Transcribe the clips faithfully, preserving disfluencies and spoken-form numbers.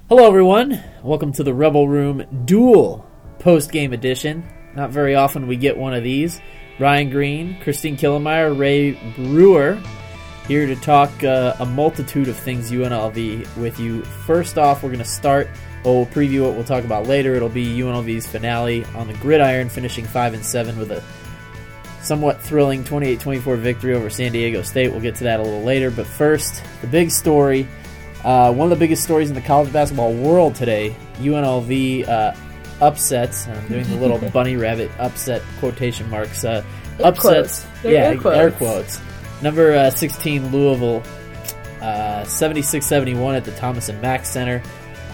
Hello, everyone. Welcome to the Rebel Room Duel post-game edition. Not very often we get one of these. Ryan Green, Christine Killemeyer, Ray Brewer, here to talk uh, a multitude of things U N L V with you. First off, we're going to start, well, we'll preview what we'll talk about later. It'll be U N L V's finale on the gridiron, finishing five and seven with a somewhat thrilling twenty-eight twenty-four victory over San Diego State. We'll get to that a little later. But first, the big story. Uh, one of the biggest stories in the college basketball world today, U N L V uh, upsets. I'm doing the little bunny rabbit upset quotation marks. Uh, upsets. Yeah, air quotes. air quotes. Number uh, sixteen, Louisville, uh, seventy-six seventy-one at the Thomas and Mack Center.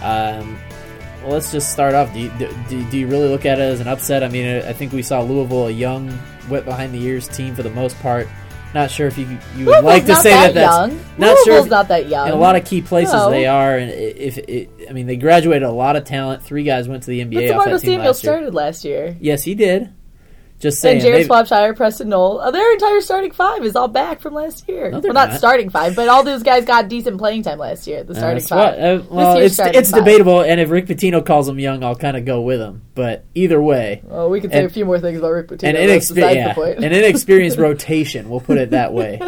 Um, well, let's just start off. Do you, do, do you really look at it as an upset? I mean, I think we saw Louisville, a young, wet behind the ears team for the most part. Not sure if you you would like to say that, that that's young. not Louisville's sure. If, not that young. In a lot of key places no. they are, and if it, I mean they graduated a lot of talent. Three guys went to the N B A but off that DeMarco team Samuel last year. started last year. Yes, he did. Just saying. And Jared Swapshire, Preston Knoll, uh, their entire starting five is all back from last year. No, well, not, not starting five, but all those guys got decent playing time last year. The starting uh, five. Uh, well, this it's starting it's five. debatable, and if Rick Pitino calls him young, I'll kind of go with him. But either way, well, we can say and, a few more things about Rick Pitino. An, inexper- yeah, the point. an inexperienced rotation. We'll put it that way.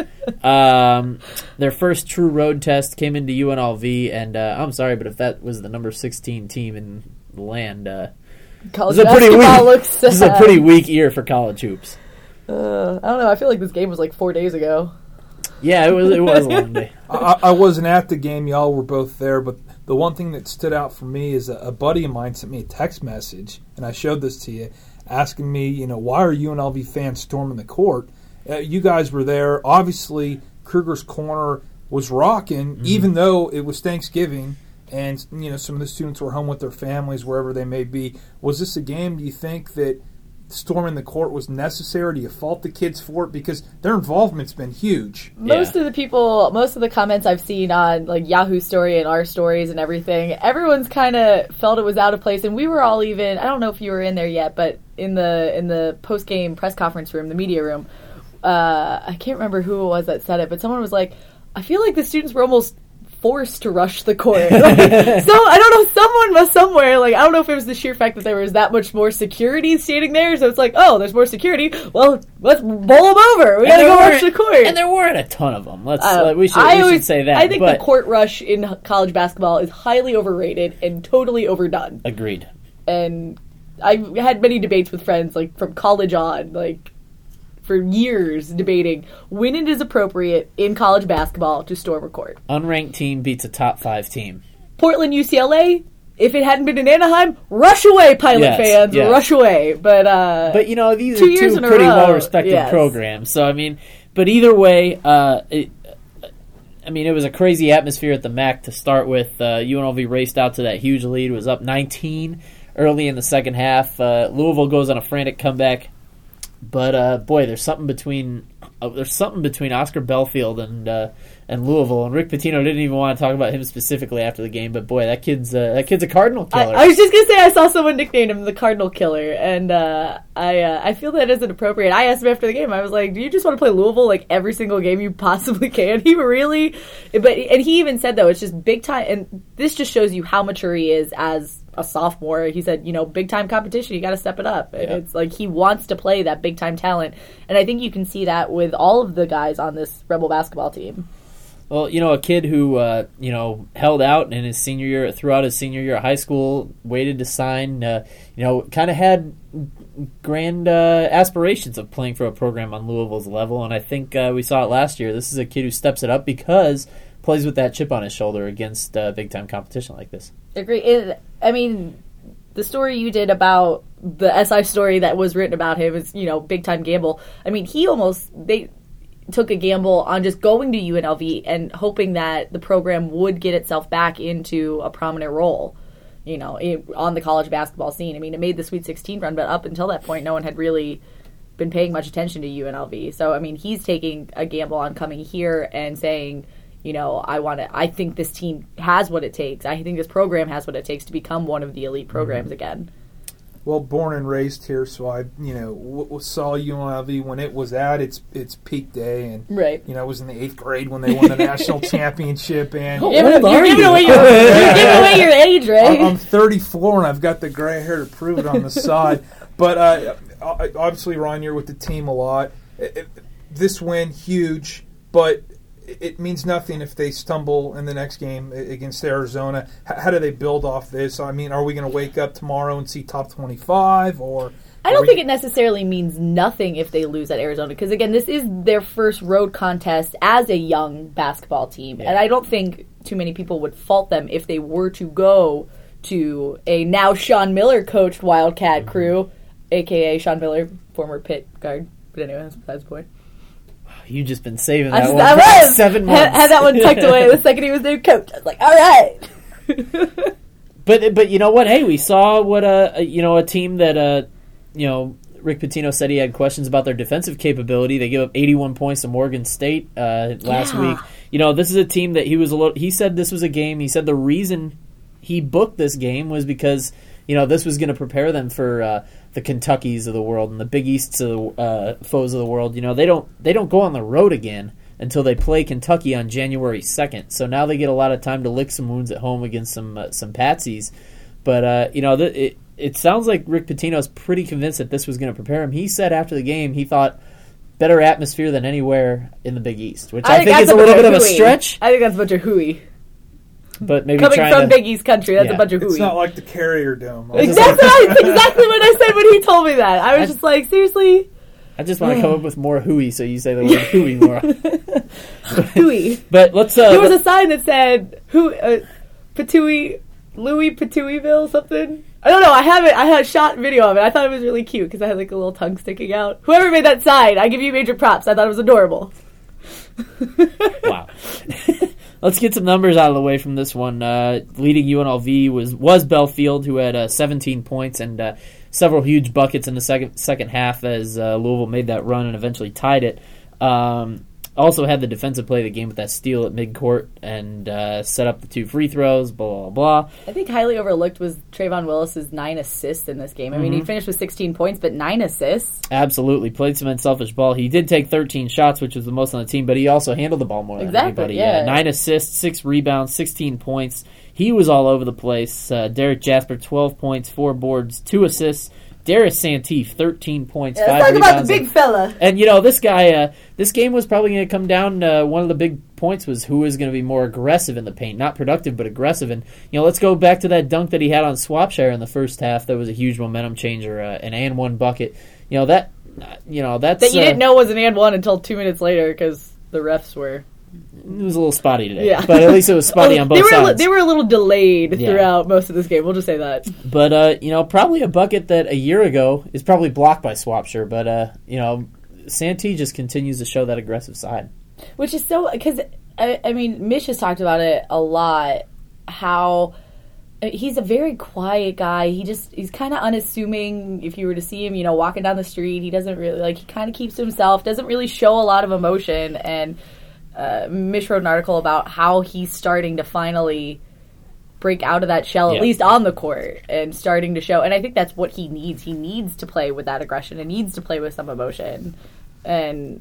Um, their first true road test came into U N L V, and uh, I'm sorry, but if that was the number sixteen team in the land, uh, college this is a pretty basketball weak. looks This is a pretty weak year for college hoops. Uh, I don't know. I feel like this game was like four days ago. Yeah, it was. It was a long day. I, I wasn't at the game. Y'all were both there, but the one thing that stood out for me is a, a buddy of mine sent me a text message, and I showed this to you, asking me, you know, why are U N L V fans storming the court? Uh, you guys were there. Obviously, Kruger's Corner was rocking, mm-hmm. even though it was Thanksgiving, and you know some of the students were home with their families, wherever they may be. Was this a game? Do you think that storming the court was necessary? Do you fault the kids for it? Because their involvement's been huge. Most yeah. of the people, most of the comments I've seen on like Yahoo Story and our stories and everything, everyone's kind of felt it was out of place. And we were all even, I don't know if you were in there yet, but in the in the post-game press conference room, the media room, uh, I can't remember who it was that said it, but someone was like, I feel like the students were almost forced to rush the court. Like, so I don't know, someone must somewhere, like, I don't know if it was the sheer fact that there was that much more security standing there, so it's like, oh, there's more security, well, let's bowl them over, we and gotta go rush the court. And there weren't a ton of them. Let's, uh, uh, we should, I we always, should say that. I think but the court rush in college basketball is highly overrated and totally overdone. Agreed. And I've had many debates with friends, like, from college on, like, for years debating when it is appropriate in college basketball to storm a court. Unranked team beats a top five team. Portland U C L A, if it hadn't been in Anaheim, rush away, Pilot yes, fans, yes. rush away. But uh, but you know these two are two pretty well respected yes. programs. So I mean, but either way, uh, it, I mean it was a crazy atmosphere at the M A C to start with. Uh, U N L V raced out to that huge lead. It was up nineteen early in the second half. Uh, Louisville goes on a frantic comeback. But uh, boy, there's something between uh, there's something between Oscar Belfield and uh, and Louisville, and Rick Pitino didn't even want to talk about him specifically after the game. But boy, that kid's uh, that kid's a Cardinal killer. I, I was just gonna say I saw someone nicknamed him the Cardinal Killer, and uh, I uh, I feel that isn't appropriate. I asked him after the game. I was like, "Do you just want to play Louisville like every single game you possibly can?" He really, but and he even said though it's just big time, and this just shows you how mature he is as a sophomore. He said, you know, big time competition, you got to step it up. And yeah. It's like he wants to play that big time talent, and I think you can see that with all of the guys on this Rebel basketball team. Well, you know, a kid who uh, you know held out in his senior year, throughout his senior year at high school, waited to sign. Uh, you know, kind of had grand uh, aspirations of playing for a program on Louisville's level, and I think uh, we saw it last year. This is a kid who steps it up because plays with that chip on his shoulder against uh, big time competition like this. Agree. It, I mean, the story you did about the S I story that was written about him is, you know, big time gamble. I mean, he almost they took a gamble on just going to U N L V and hoping that the program would get itself back into a prominent role, you know, in, on the college basketball scene. I mean, it made the Sweet sixteen run, but up until that point, no one had really been paying much attention to U N L V. So, I mean, he's taking a gamble on coming here and saying, you know, I want to. I think this team has what it takes. I think this program has what it takes to become one of the elite programs mm-hmm. again. Well, born and raised here, so I, you know, w- saw U N L V when it was at its its peak day, and right. you know, I was in the eighth grade when they won the national championship. And you're giving, you're giving away your you're giving away your age I'm thirty-four and I've got the gray hair to prove it on the side. But uh, obviously, Ryan, you're with the team a lot. It, it, this win, huge, but it means nothing if they stumble in the next game against Arizona. How do they build off this? I mean, are we going to wake up tomorrow and see top twenty-five? Or I don't we... think it necessarily means nothing if they lose at Arizona, because, again, this is their first road contest as a young basketball team. Yeah. And I don't think too many people would fault them if they were to go to a now Sean Miller-coached Wildcat mm-hmm. crew, a k a. Sean Miller, former Pitt guard. But anyway, that's besides the point. You've just been saving that just, one I for was. seven months. Had, had that one tucked away the second he was their coach. I was like, all right. but but you know what? Hey, we saw what a, a you know a team that uh you know Rick Pitino said he had questions about their defensive capability. They gave up eighty-one points to Morgan State uh, last yeah. week. You know, this is a team that he was a little. He said this was a game. He said the reason he booked this game was because you know this was going to prepare them for. Uh, the Kentuckys of the world and the Big Easts of the uh, foes of the world. You know, they don't they don't go on the road again until they play Kentucky on January second. So now they get a lot of time to lick some wounds at home against some uh, some patsies. But uh, you know, th- it it sounds like Rick Pitino's pretty convinced that this was going to prepare him. He said after the game he thought better atmosphere than anywhere in the Big East, which I, I think, think is a little bit of a stretch. I think that's a bunch of hooey. But maybe coming from to, Big East country, that's yeah. a bunch of hooey. It's not like the Carrier Dome. Exactly, what I, exactly what I said when he told me that. I was I, just like, seriously? I just want to come up with more hooey, so you say the word hooey more. Hooey. But let's. Uh, there was a sign that said "Who uh, Patooey, Louis Patooeyville" something. I don't know. I have it. I had a shot video of it. I thought it was really cute because I had like a little tongue sticking out. Whoever made that sign, I give you major props. I thought it was adorable. Wow. Let's get some numbers out of the way from this one. Uh, leading U N L V was was Belfield, who had uh, seventeen points and uh, several huge buckets in the second second half as uh, Louisville made that run and eventually tied it. Um, also had the defensive play of the game with that steal at midcourt and uh, set up the two free throws, blah, blah, blah. I think highly overlooked was Trayvon Willis's nine assists in this game. I mean, mm-hmm. he finished with sixteen points, but nine assists. Absolutely. Played some unselfish ball. He did take thirteen shots, which was the most on the team, but he also handled the ball more than exactly, anybody. Yeah. Uh, nine assists, six rebounds, sixteen points. He was all over the place. Uh, Derek Jasper, twelve points, four boards, two assists. Darius Santeef, thirteen points, yeah, five let's talk rebounds. about the big fella. And, you know, this guy, uh, this game was probably going to come down, uh, one of the big points was who is going to be more aggressive in the paint. Not productive, but aggressive. And, you know, let's go back to that dunk that he had on Swapshire in the first half. That was a huge momentum changer, uh, an and one bucket. You know, that, uh, you know, that's... That you uh, didn't know was an and one until two minutes later because the refs were... It was a little spotty today, yeah. But at least it was spotty on both they were sides. They were a little delayed yeah. throughout most of this game. We'll just say that. But, uh, you know, probably a bucket that a year ago is probably blocked by Swapshire. But, uh, you know, Santee just continues to show that aggressive side. Which is so... Because, I, I mean, Mitch has talked about it a lot, how... He's a very quiet guy. He just, he's kind of unassuming. If you were to see him, you know, walking down the street, he doesn't really, like, he kind of keeps to himself, doesn't really show a lot of emotion. And uh, Mitch wrote an article about how he's starting to finally break out of that shell, yeah. at least on the court, and starting to show. And I think that's what he needs. He needs to play with that aggression and needs to play with some emotion. And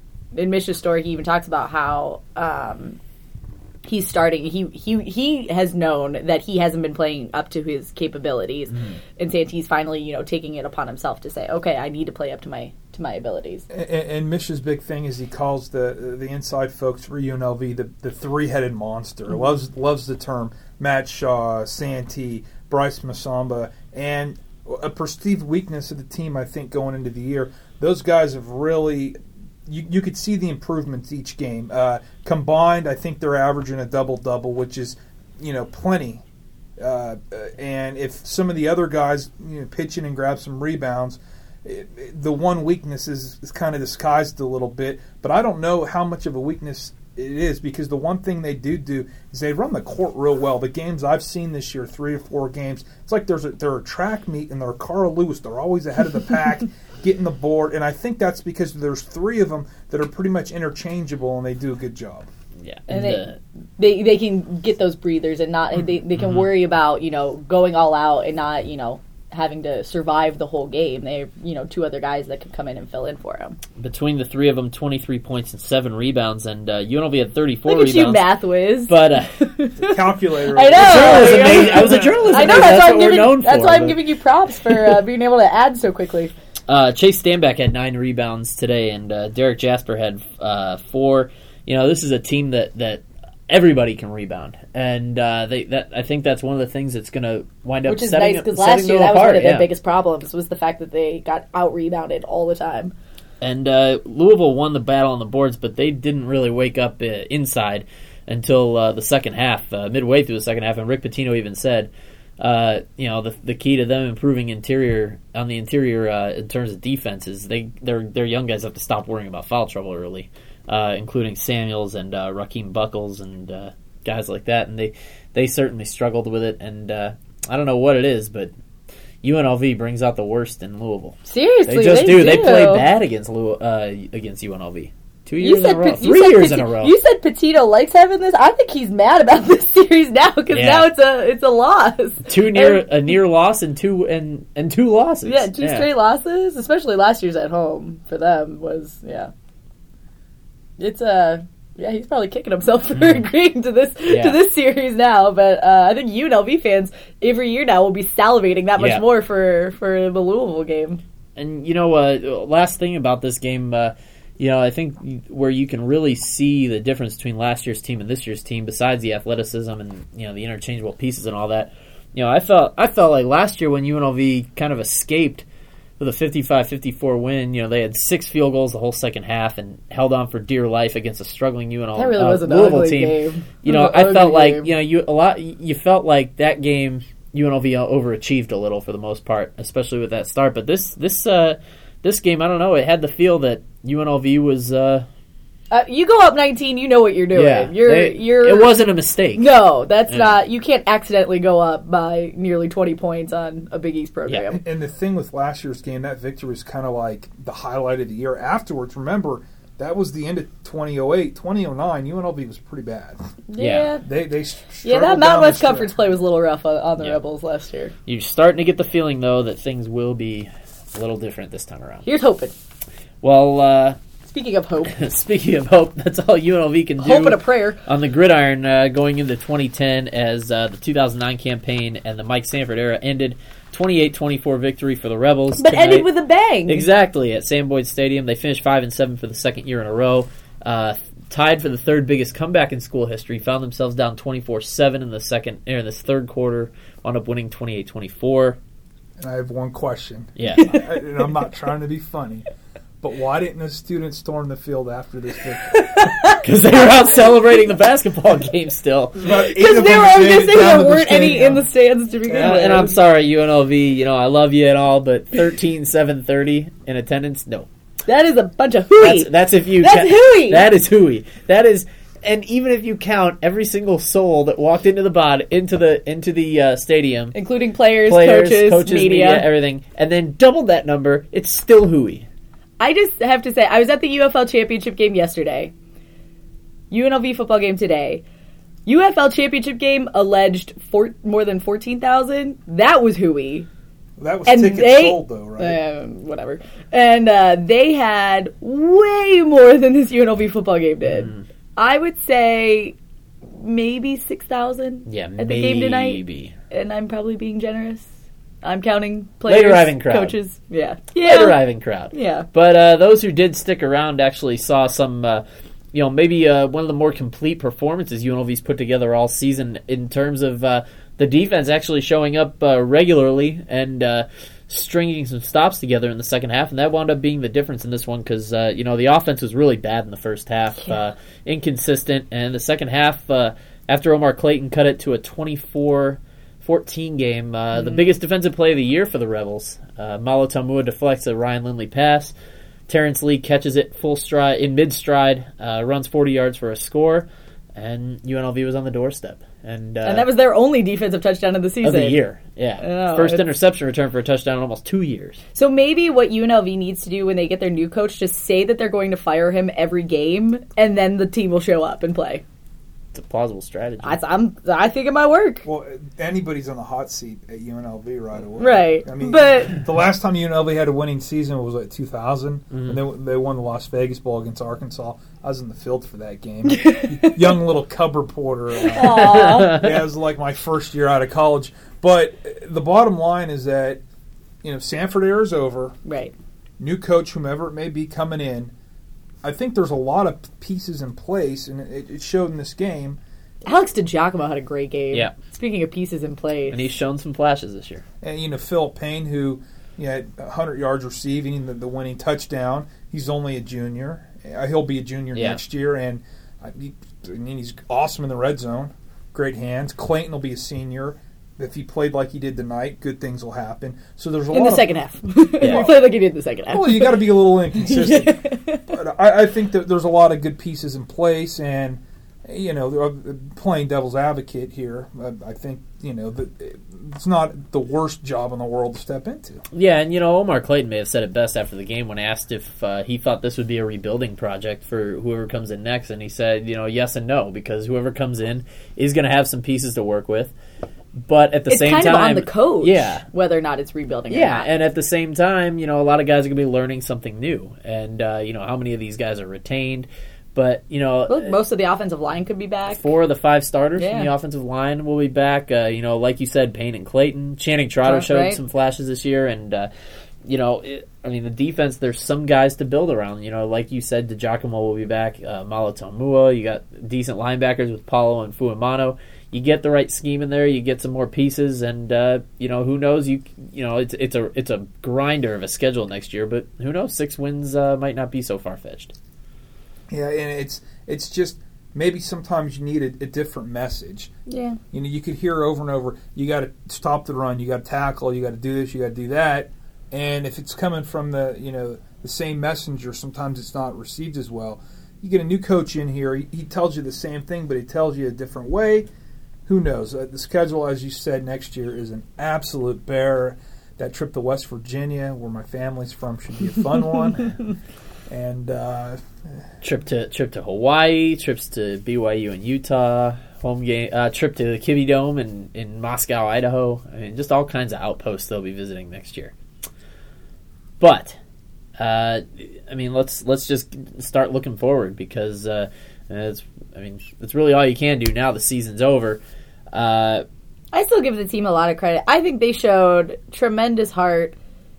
in Mitch's story, he even talks about how, um, he's starting. He he he has known that he hasn't been playing up to his capabilities, mm. and Santee's finally, you know, taking it upon himself to say, "Okay, I need to play up to my to my abilities." And, and Mish's big thing is he calls the the inside folks for U N L V the, the three headed monster. Mm-hmm. loves loves the term. Matt Shaw, Santee, Bryce Masamba, and a perceived weakness of the team. I think going into the year, those guys have really. You, you could see the improvements each game. Uh, combined, I think they're averaging a double-double, which is, you know, plenty. Uh, and if some of the other guys, you know, pitch in and grab some rebounds, it, it, the one weakness is, is kind of disguised a little bit. But I don't know how much of a weakness it is, because the one thing they do do is they run the court real well. The games I've seen this year, three or four games, it's like there's a, they're a track meet and they're Carl Lewis. They're always ahead of the pack. Getting the board, and I think that's because there's three of them that are pretty much interchangeable, and they do a good job. Yeah, and they, they they can get those breathers and not they they can mm-hmm. worry about, you know, going all out and not, you know, having to survive the whole game. They have, you know, two other guys that can come in and fill in for him. Between the three of them, twenty-three points and seven rebounds, and uh, U N L V had thirty-four Look at rebounds. you, math whiz. But uh, Calculator. I know. journalism major. I was a journalism I know. major. That's, That's why what I'm we're giving. known That's for. why I'm but- giving you props for uh, being able to add so quickly. Uh, Chase Stanback had nine rebounds today, and uh, Derek Jasper had uh, four. You know, this is a team that, that everybody can rebound, and uh, they that I think that's one of the things that's going to wind up Which is setting, nice because setting last year them that was apart. one of their yeah. biggest problems was the fact that they got out rebounded all the time. And uh, Louisville won the battle on the boards, but they didn't really wake up uh, inside until uh, the second half, uh, midway through the second half. And Rick Pitino even said, uh, you know, the the key to them improving interior on the interior uh, in terms of defense is they their their young guys have to stop worrying about foul trouble early, uh, including Samuels and uh, Rakeem Buckles and uh, guys like that. And they they certainly struggled with it. And uh, I don't know what it is, but U N L V brings out the worst in Louisville. Seriously, They just they do. do. They play bad against Louis, uh, against U N L V. Two You years said in a row. Pe- you Three said years Peti- in a row. You said Petito likes having this. I think he's mad about this series now because Yeah. now it's a it's a loss. Two near And- a near loss and two and and two losses. yeah, two straight losses, especially last year's at home for them was yeah. It's a uh, yeah, he's probably kicking himself for agreeing to this Yeah. to this series now. But uh, I think U N L V fans every year now will be salivating that much Yeah. more for for the Louisville game. And you know, uh, last thing about this game, uh, you know, I think where you can really see the difference between last year's team and this year's team, besides the athleticism and you know the interchangeable pieces and all that, you know, I felt I felt like last year when U N L V kind of escaped with a fifty-five fifty-four win, you know, they had six field goals the whole second half and held on for dear life against a struggling U N L V That really uh, was an Louisville ugly team. game. You It know, was an I ugly felt like game. you know you a lot. You felt like that game U N L V overachieved a little for the most part, especially with that start. But this this uh, this game, I don't know. It had the feel that U N L V was. Uh, Uh, you go up nineteen, you know what you're doing. yeah, you're they- you're. It wasn't a mistake. No, that's Yeah. not. You can't accidentally go up by nearly twenty points on a Big East program. And the thing with last year's game, that victory was kind of like the highlight of the year. Afterwards, remember, that was the end of twenty oh eight. twenty oh nine, U N L V was pretty bad. Yeah. They they Yeah, struggled that Mountain down West the Conference stretch. play was a little rough on, on the Yeah. Rebels last year. You're starting to get the feeling though that things will be a little different this time around. Here's hoping. Well, uh, Speaking of hope, speaking of hope, that's all U N L V can do. hope and a prayer. On the gridiron uh, going into twenty ten as uh, the two thousand nine campaign and the Mike Sanford era ended. twenty-eight twenty-four victory for the Rebels. But tonight. ended with a bang. Exactly, at Sam Boyd Stadium. They finished five and seven for the second year in a row. Uh, tied for the third biggest comeback in school history. Found themselves down twenty-four seven in the second or in this third quarter. Wound up winning twenty-eight twenty-four. And I have one question. Yeah. I, and I'm not trying to be funny, but why didn't the students storm the field after this victory? Because they were out celebrating the basketball game still. Because Because there, were, I was going to say there weren't any in the stands to begin Uh, with. and I'm sorry, U N L V, you know, I love you and all, but thirteen seven thirty in attendance, no. That is a bunch of hooey. That's, that's if you That's ca- hooey. That is hooey. That is, and even if you count every single soul that walked into the bod into the into the uh, stadium, Including players, players, coaches, coaches, media. everything, and then doubled that number, it's still hooey. I just have to say, I was at the U F L championship game yesterday. U N L V football game today. U F L championship game alleged four, more than fourteen thousand. That was hooey. That was And tickets they, sold, though, right? Uh, whatever. And uh, they had way more than this U N L V football game did. Mm. I would say maybe six thousand Yeah, at maybe. the game tonight. And I'm probably being generous. I'm counting players, Late arriving crowd. coaches. Yeah. Yeah. Late arriving crowd. Yeah. But uh, those who did stick around actually saw some, uh, you know, maybe uh, one of the more complete performances U N L V's put together all season in terms of uh, the defense actually showing up uh, regularly and uh, stringing some stops together in the second half, and that wound up being the difference in this one because, uh, you know, the offense was really bad in the first half, Yeah. uh, inconsistent, and the second half, uh, after Omar Clayton cut it to a twenty-four fourteen game, uh, Mm-hmm. the biggest defensive play of the year for the Rebels. Uh, Malo Tamua deflects a Ryan Lindley pass. Terrence Lee catches it full stride in mid stride, uh, runs forty yards for a score, and U N L V was on the doorstep. And, uh, And that was their only defensive touchdown of the season. of the year, yeah. know, First it's- interception return for a touchdown in almost two years. So maybe what U N L V needs to do when they get their new coach, just say that they're going to fire him every game, and then the team will show up and play. it's a plausible strategy. I, I'm, I think it might work. Well, anybody's on the hot seat at U N L V right away. Right. I mean, but the last time U N L V had a winning season was like two thousand, Mm-hmm. and they they won the Las Vegas Bowl against Arkansas. I was in the field for that game. Young little cub reporter. Uh, yeah, it was like my first year out of college. But the bottom line is that, you know, Sanford era is over. right. New coach, whomever it may be, coming in. I think there's a lot of pieces in place, and it, it showed in this game. Alex DiGiacomo had a great game. Yeah. Speaking of pieces in place. And he's shown some flashes this year. And, you know, Phil Payne, who you know, had one hundred yards receiving, the, the winning touchdown. He's only a junior. Uh, He'll be a junior Yeah. next year, and I, he, I mean, he's awesome in the red zone. Great hands. Clayton will be a senior. If he played like he did tonight, good things will happen. So there's a in lot the of, second half. Yeah. He played like he did in the second half. Well, you got to be a little inconsistent. But I, I think that there's a lot of good pieces in place, and you know, playing devil's advocate here, I, I think you know that it's not the worst job in the world to step into. Yeah, and you know, Omar Clayton may have said it best after the game when asked if uh, he thought this would be a rebuilding project for whoever comes in next, and he said, you know, yes and no, because whoever comes in is going to have some pieces to work with. But at the it's same kind time, of on the coach, yeah, whether or not it's rebuilding. or yeah, not. and at the same time, you know, a lot of guys are going to be learning something new, and uh, you know, how many of these guys are retained? But you know, Look, most of the offensive line could be back. four of the five starters Yeah. from the offensive line will be back. Uh, you know, like you said, Payne and Clayton, Channing Trotter Right. showed some flashes this year, and uh, you know, it, I mean, the defense. There's some guys to build around. You know, like you said, DiGiacomo will be back. Uh, Malatomua, you got decent linebackers with Paulo and Fuimano. You get the right scheme in there, you get some more pieces, and uh, you know, who knows? You you know, it's it's a it's a grinder of a schedule next year, but who knows? Six wins uh, might not be so far fetched. Yeah, and it's it's just maybe sometimes you need a, a different message. Yeah. You know, you could hear over and over, you got to stop the run, you got to tackle, you got to do this, you got to do that, and if it's coming from the you know the same messenger, sometimes it's not received as well. You get a new coach in here, he, he tells you the same thing, but he tells you a different way. Who knows? Uh, the schedule, as you said, next year is an absolute bear. That trip to West Virginia, where my family's from, should be a fun one. And uh, Trip to trip to Hawaii, trips to B Y U and Utah, home game, uh, trip to the Kibbie Dome in, in Moscow, Idaho. I mean, just all kinds of outposts they'll be visiting next year. But, uh, I mean, let's let's just start looking forward because uh, it's I mean it's really all you can do now. The season's over. Uh, I still give the team a lot of credit. I think they showed tremendous heart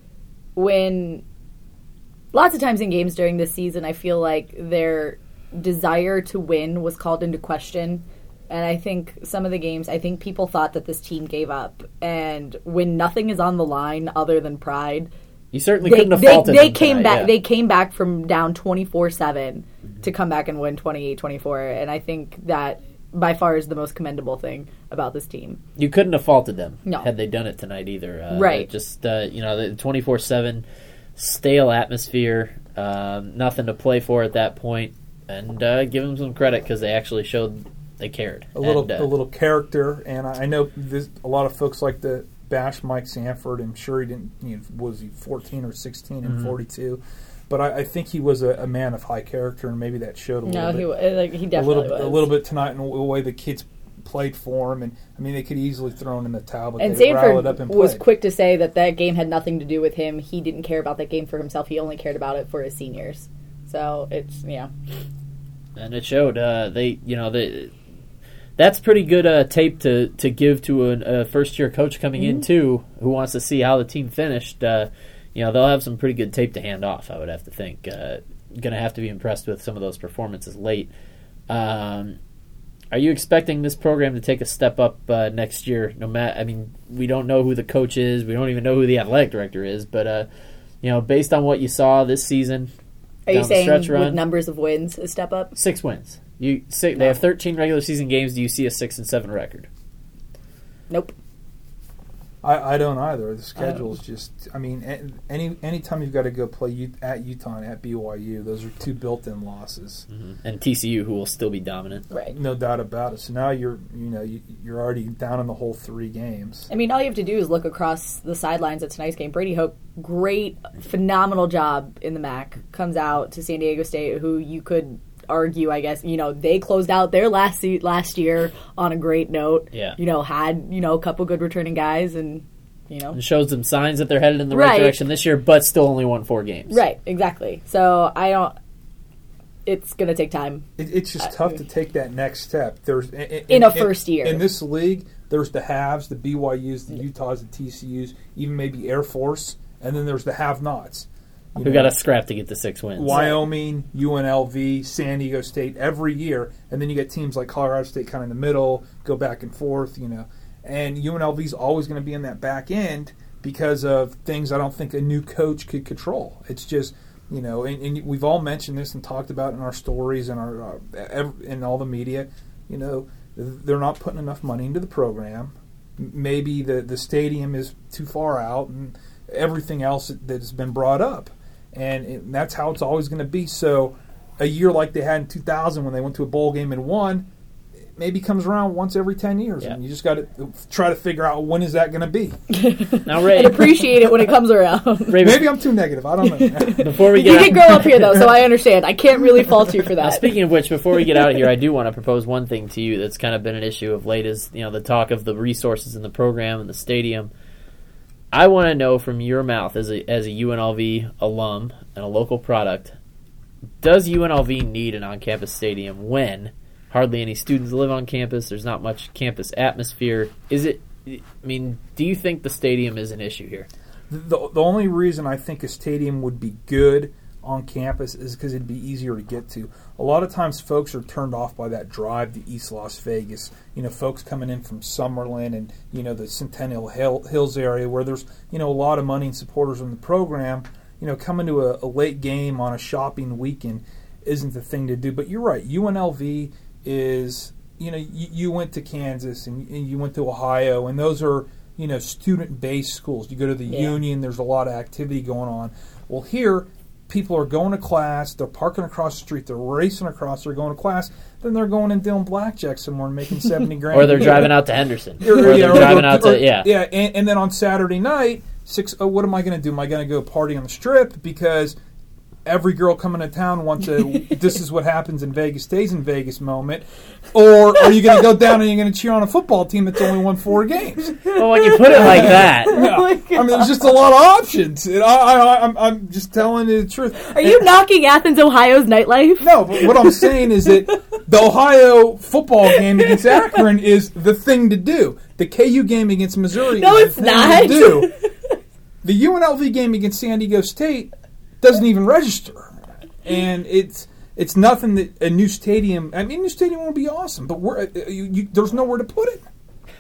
when lots of times in games during this season, I feel like their desire to win was called into question. And I think some of the games, I think people thought that this team gave up. And when nothing is on the line other than pride, you certainly they, couldn't have they, faulted they them came tonight, back. yeah. They came back from down twenty-four seven mm-hmm. to come back and win twenty-eight twenty-four. And I think that by far is the most commendable thing about this team. You couldn't have faulted them no. had they done it tonight either. Uh, right. Just, uh, you know, the twenty-four seven stale atmosphere, um, nothing to play for at that point, and uh, give them some credit because they actually showed they cared. A little and, uh, a little character, and I know this, a lot of folks like to bash Mike Sanford. I'm sure he didn't, you know, was he fourteen or sixteen and mm-hmm. forty-two? But I, I think he was a, a man of high character, and maybe that showed a little no, bit. he was, like, he definitely a little, was. a little bit tonight in the way the kids played for him, and I mean they could easily throw him in the towel, but and they rallied Sanford up and was played. quick to say that that game had nothing to do with him. He didn't care about that game for himself. He only cared about it for his seniors. So it's yeah, and it showed. Uh, they, you know, they. That's pretty good uh, tape to, to give to an, a first year coach coming mm-hmm. in too, who wants to see how the team finished. Uh, you know, they'll have some pretty good tape to hand off. I would have to think. Uh, going to have to be impressed with some of those performances late. Um, are you expecting this program to take a step up uh, next year? No matter, I mean, we don't know who the coach is. We don't even know who the athletic director is. But uh, you know, based on what you saw this season, are you down the saying stretch with run, numbers of wins a step up? six wins. You six, No. They have thirteen regular season games. Do you see a six and seven record? Nope. I, I don't either. The schedule is just. I mean, any anytime you've got to go play U, at Utah and at B Y U, those are two built-in losses, mm-hmm. and T C U, who will still be dominant, right? No doubt about it. So now you're, you know, you, you're already down in the whole three games. I mean, all you have to do is look across the sidelines at tonight's game. Brady Hoke, great, phenomenal job in the M A C, comes out to San Diego State, who you could argue, I guess, you know, they closed out their last se- last year on a great note. Yeah. You know, had, you know, a couple good returning guys and, you know. It shows them signs that they're headed in the right, Right. direction this year, but still only won four games. Right, exactly. So I don't, it's going to take time. It, it's just tough to take that next step. There's in, In a first year. in this league. There's the haves, the B Y Us, the Utahs, the T C Us, even maybe Air Force, and then there's the have-nots. You Who know, got a scrap to get the six wins. Wyoming, U N L V, San Diego State every year, and then you get teams like Colorado State kind of in the middle, go back and forth, you know. And U N L V's always going to be in that back end because of things I don't think a new coach could control. It's just, you know, and, and we've all mentioned this and talked about it in our stories and our uh, in all the media, you know. They're not putting enough money into the program. Maybe the, the stadium is too far out and everything else that's been brought up. And it, that's how it's always going to be. So a year like they had in two thousand when they went to a bowl game and won, maybe comes around once every ten years. Yeah. And you just got to try to figure out when is that going to be. Now, Ray, And appreciate it when it comes around. Ray, Maybe I'm too negative. I don't know. before we You get out, did grow up here, though, so I understand. I can't really fault you for Now, that. speaking of which, before we get out of here, I do want to propose one thing to you that's kind of been an issue of late is, you know, the talk of the resources in the program and the stadium. I want to know from your mouth as a as a U N L V alum and a local product, does U N L V need an on-campus stadium when hardly any students live on campus, there's not much campus atmosphere? Is it, I mean, do you think the stadium is an issue here? The, the only reason I think a stadium would be good on campus is because it'd be easier to get to. A lot of times folks are turned off by that drive to East Las Vegas. You know, folks coming in from Summerlin and, you know, the Centennial Hill, Hills area where there's, you know, a lot of money and supporters in the program. You know, coming to a, a late game on a shopping weekend isn't the thing to do. But you're right. U N L V is, you know, you, you went to Kansas and, and you went to Ohio, and those are, you know, student-based schools. You go to the Yeah. Union, there's a lot of activity going on. Well, here, people are going to class, they're parking across the street, they're racing across, they're going to class, then they're going and dealing blackjack somewhere and making seventy grand. Or they're driving out to Henderson. Or, Or yeah, they're or- driving or- out or- to, yeah. Yeah, and, and then on Saturday night, six. Oh, what am I going to do? Am I going to go party on the Strip because every girl coming to town wants a this is what happens in Vegas stays in Vegas moment? Or are you going to go down and you're going to cheer on a football team that's only won four games? Well, when you put it like that, Yeah. Oh my I mean, there's just a lot of options. And I, I, I'm, I'm just telling you the truth. Are you knocking Athens, Ohio's nightlife? No, but what I'm saying is that the Ohio football game against Akron is the thing to do. The K U game against Missouri No, is it's the thing not. to do. The U N L V game against San Diego State doesn't even register. And it's it's nothing that a new stadium, I mean, a new stadium would be awesome, but we're, uh, you, you, there's nowhere to put it.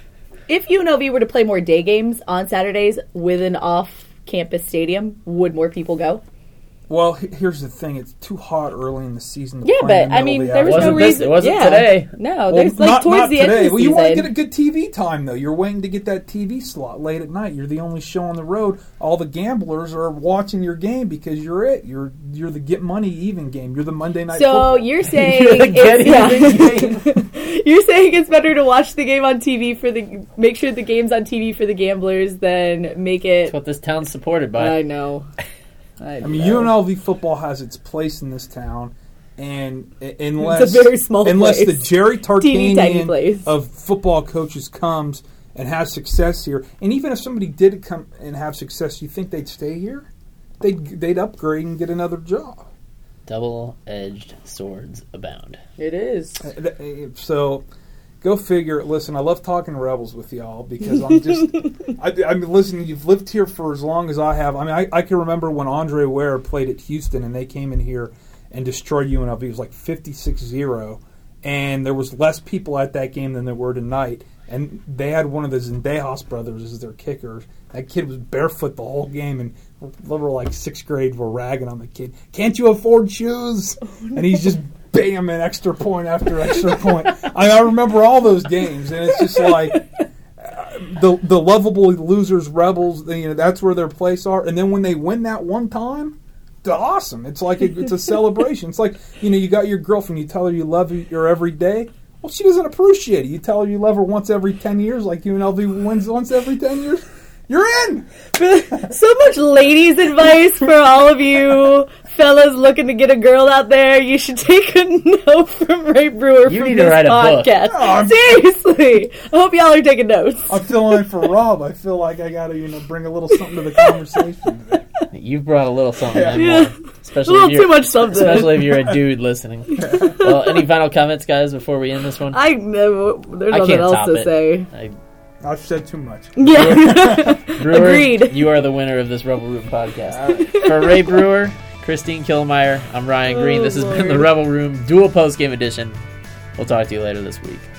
If U N L V were to play more day games on Saturdays with an off-campus stadium, would more people go? Well, he- here's the thing. It's too hot early in the season to Yeah, play in but the I middle mean, of the there was afternoon. no Wasn't this- reason. it wasn't yeah. today. No, Well, there's like not, towards not the today. end of Well, the you season. want to get a good T V time, though. You're waiting to get that T V slot late at night. You're the only show on the road. All the gamblers are watching your game because you're it. You're you're the get money even game. You're the Monday night So football. you're saying You're the get it's, yeah. You're saying it's better to watch the game on T V for the make sure the game's on T V for the gamblers than make it. that's what this town's supported by. I know. I, I mean, know. U N L V football has its place in this town, and uh, unless It's a very small unless place. the Jerry Teeny tiny Tarkanian place. of football coaches comes and has success here, and even if somebody did come and have success, you think they'd stay here? They'd they'd upgrade and get another job. Double-edged swords abound. It is. Uh, th- So, go figure. Listen, I love talking Rebels with y'all because I'm just. I, I mean, listen, you've lived here for as long as I have. I mean, I, I can remember when Andre Ware played at Houston and they came in here and destroyed U N L V. It was like fifty-six zero, and there was less people at that game than there were tonight. And they had one of the Zendejas brothers as their kicker. That kid was barefoot the whole game, and we were like sixth grade. We're ragging on the kid. Can't you afford shoes? And he's just bam, an extra point after extra point. I, I remember all those games, and it's just like uh, the the lovable losers, Rebels. You know, that's where their place are. And then when they win that one time, it's awesome. It's like a, it's a celebration. It's like, you know, you got your girlfriend. You tell her you love her every day. Well, she doesn't appreciate it. You tell her you love her once every ten years, like U N L V wins once every ten years. You're in. So much ladies' advice for all of you fellas looking to get a girl out there, you should take a note from Ray Brewer You from need to this write a book. podcast. Oh, I'm- Seriously, I hope y'all are taking notes. I'm filling in for Rob. I feel like I gotta, you know, bring a little something to the conversation today. You've brought a little something in Yeah. more. A Especially little if you're, too much something. Especially if you're a dude listening. Well, any final comments, guys, before we end this one? I know there's I nothing can't else top to it. say. I, I've said too much. Yeah, Brewer, agreed. You are the winner of this Rebel Room podcast. For Ray Brewer, Christine Killmeyer, I'm Ryan Green. Oh, This has been Lord. the Rebel Room Dual Post Game Edition. We'll talk to you later this week.